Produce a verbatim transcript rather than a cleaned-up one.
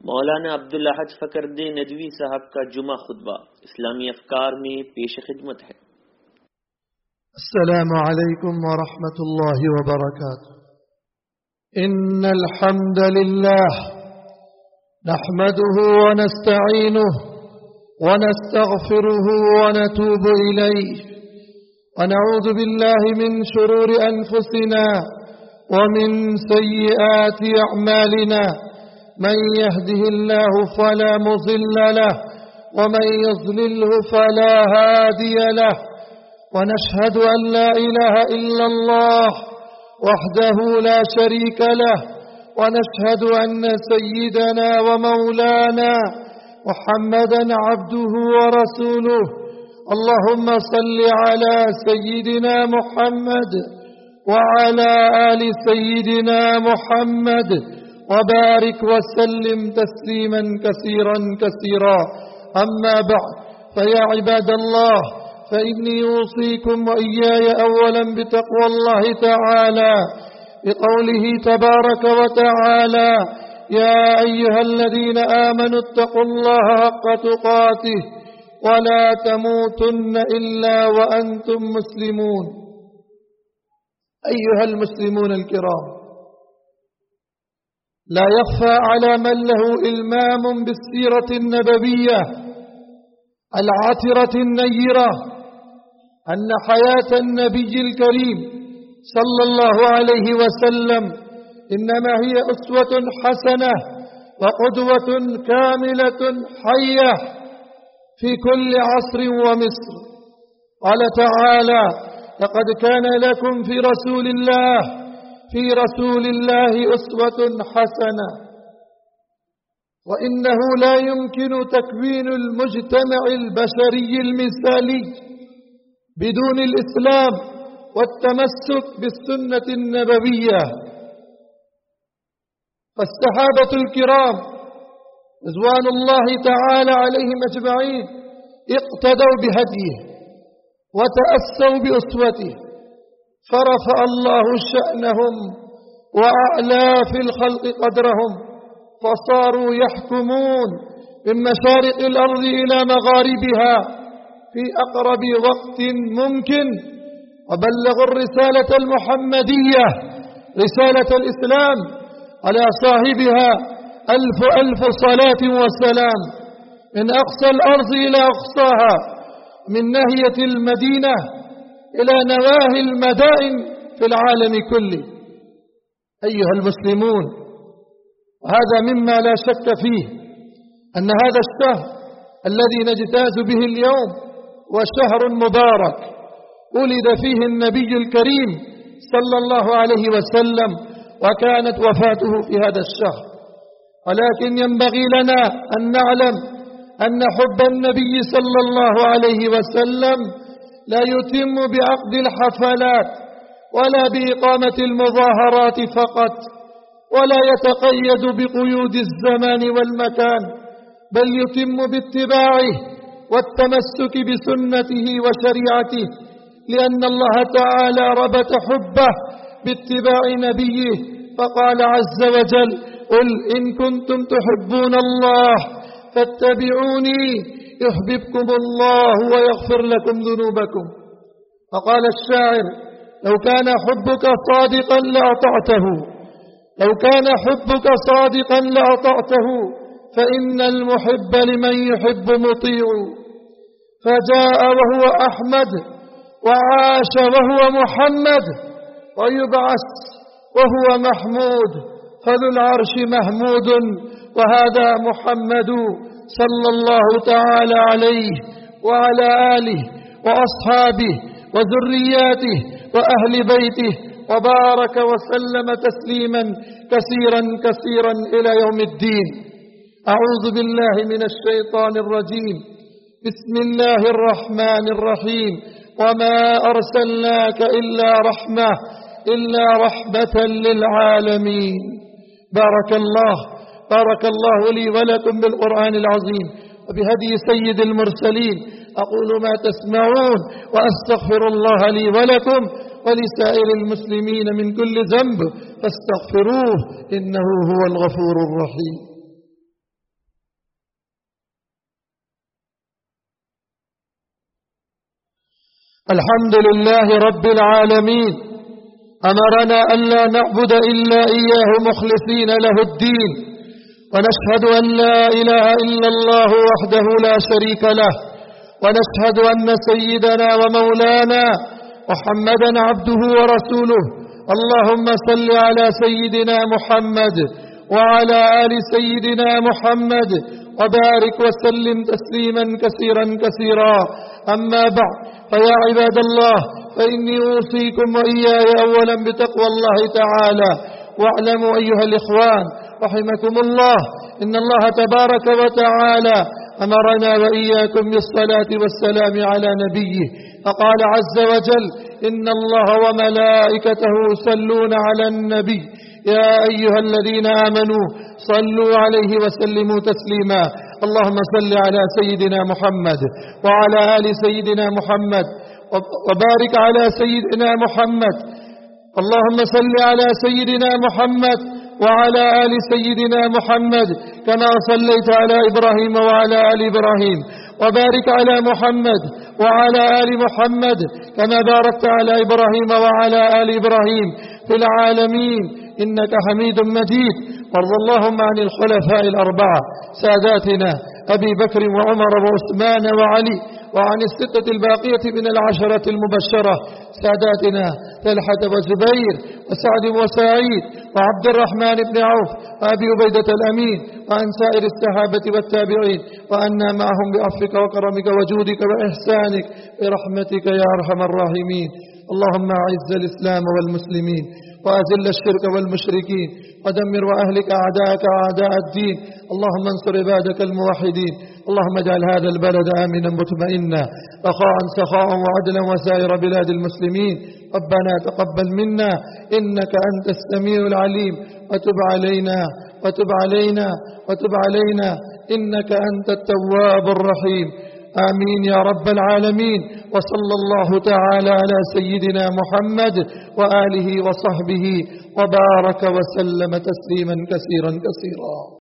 मौलाना अब्दुल्ला हज फकरुद्दीन नदवी साहब का जुमा खुतबा इस्लामी अफकार में पेश खिदमत है। अस्सलामु अलैकुम व रहमतुल्लाहि व बरकातुहू। इन्नल हम्दलिल्लाह नहमदुहु व नस्तईनुहु व नस्तगफिरुहु व नतूबु इलैहि व नऊज़ु बिल्लाहि मिन शुरूरि अनफुसिना व मिन सय्यिआति अअमालिना। من يهده الله فلا مضل له ومن يضلله فلا هادي له، ونشهد أن لا إله إلا الله وحده لا شريك له، ونشهد أن سيدنا ومولانا محمدا عبده ورسوله. اللهم صل على سيدنا محمد وعلى آل سيدنا محمد وبارك وسلم تسليما كثيرا كثيرا. أما بعد، فيا عباد الله، فإني أوصيكم وإياي أولا بتقوى الله تعالى بقوله تبارك وتعالى: يا أيها الذين آمنوا اتقوا الله حق تقاته ولا تموتن إلا وأنتم مسلمون. أيها المسلمون الكرام، لا يخفى على من له إلمام بالسيرة النبوية العطرة النيرة أن حياة النبي الكريم صلى الله عليه وسلم إنما هي أسوة حسنة وقدوة كاملة حية في كل عصر ومصر. قال تعالى: لقد كان لكم في رسول الله في رسول الله أسوة حسنة. وإنه لا يمكن تكوين المجتمع البشري المثالي بدون الإسلام والتمسك بالسنة النبوية. فالصحابة الكرام رضوان الله تعالى عليهم أجمعين اقتدوا بهديه وتأسوا بأسوته، فرفع الله شأنهم وأعلى في الخلق قدرهم، فصاروا يحكمون من مشارق الأرض إلى مغاربها في أقرب وقت ممكن، وبلغوا الرسالة المحمدية رسالة الإسلام على صاحبها ألف ألف صلاة وسلام، من أقصى الأرض إلى أقصاها، من ناحية المدينة إلى نواهي المدائن في العالم كله. أيها المسلمون، وهذا مما لا شك فيه أن هذا الشهر الذي نجتاز به اليوم هو شهر مبارك ولد فيه النبي الكريم صلى الله عليه وسلم، وكانت وفاته في هذا الشهر. ولكن ينبغي لنا أن نعلم أن حب النبي صلى الله عليه وسلم لا يتم بعقد الحفلات ولا بإقامة المظاهرات فقط، ولا يتقيد بقيود الزمان والمكان، بل يتم باتباعه والتمسك بسنته وشريعته، لأن الله تعالى ربط حبه باتباع نبيه، فقال عز وجل: قل إن كنتم تحبون الله فاتبعوني يحببكم الله ويغفر لكم ذنوبكم. فقال الشاعر: لو كان حبك صادقا لأطعته، لو كان حبك صادقا لأطعته، فإن المحب لمن يحب مطيع. فجاء وهو أحمد، وعاش وهو محمد، ويبعث وهو محمود، فذو العرش محمود وهذا محمد صلى الله تعالى عليه وعلى آله وأصحابه وذرياته وأهل بيته، وبارك وسلم تسليما كثيرا كثيرا إلى يوم الدين. أعوذ بالله من الشيطان الرجيم. بسم الله الرحمن الرحيم. وما أرسلناك إلا رحمة إلا رحمة للعالمين. بارك الله بارك الله لي ولكم بالقرآن العظيم وبهدي سيد المرسلين. أقول ما تسمعون وأستغفر الله لي ولكم ولسائر المسلمين من كل ذنب فاستغفروه إنه هو الغفور الرحيم. الحمد لله رب العالمين، أمرنا ألا نعبد إلا إياه مخلصين له الدين، ونشهد أن لا إله إلا الله وحده لا شريك له، ونشهد أن سيدنا ومولانا محمدا عبده ورسوله. اللهم صل على سيدنا محمد وعلى آل سيدنا محمد وبارك وسلم تسليما كثيرا كثيرا. أما بعد، فيا عباد الله، فإني أوصيكم وإياي أولا بتقوى الله تعالى. واعلموا أيها الإخوان رحمكم الله إن الله تبارك وتعالى أمرنا وإياكم بالصلاة والسلام على نبيه، فقال عز وجل: إن الله وملائكته يصلون على النبي يا أيها الذين آمنوا صلوا عليه وسلموا تسليما. اللهم صل على سيدنا محمد وعلى آل سيدنا محمد وبارك على سيدنا محمد. اللهم صل على سيدنا محمد وعلى آل سيدنا محمد كما صليت على إبراهيم وعلى آل إبراهيم، وبارك على محمد وعلى آل محمد كما باركت على إبراهيم وعلى آل إبراهيم في العالمين إنك حميد مجيد. وارض اللهم عن الخلفاء الأربعة ساداتنا أبي بكر وعمر وعثمان وعلي، وعن الستة الباقية من العشرة المبشرة ساداتنا طلحة وزبير وسعد وسعيد وعبد الرحمن بن عوف وأبي عبيدة الأمين، وعن سائر الصحابة والتابعين، وأنا معهم بعفوك وكرمك وجودك وإحسانك برحمتك يا أرحم الراحمين. اللهم أعز الإسلام والمسلمين وأذل الشرك والمشركين ودمر وأهلك أعداءك أعداء الدين. اللهم انصر عبادك الموحدين. اللهم اجعل هذا البلد آمنا مطمئنا رخاء سخاء وعدلا وسائر بلاد المسلمين. ربنا تقبل منا إنك أنت السميع العليم، وتب علينا وتب علينا وتب علينا إنك أنت التواب الرحيم. آمين يا رب العالمين. وصلى الله تعالى على سيدنا محمد وآله وصحبه وبارك وسلم تسليما كثيرا كثيرا.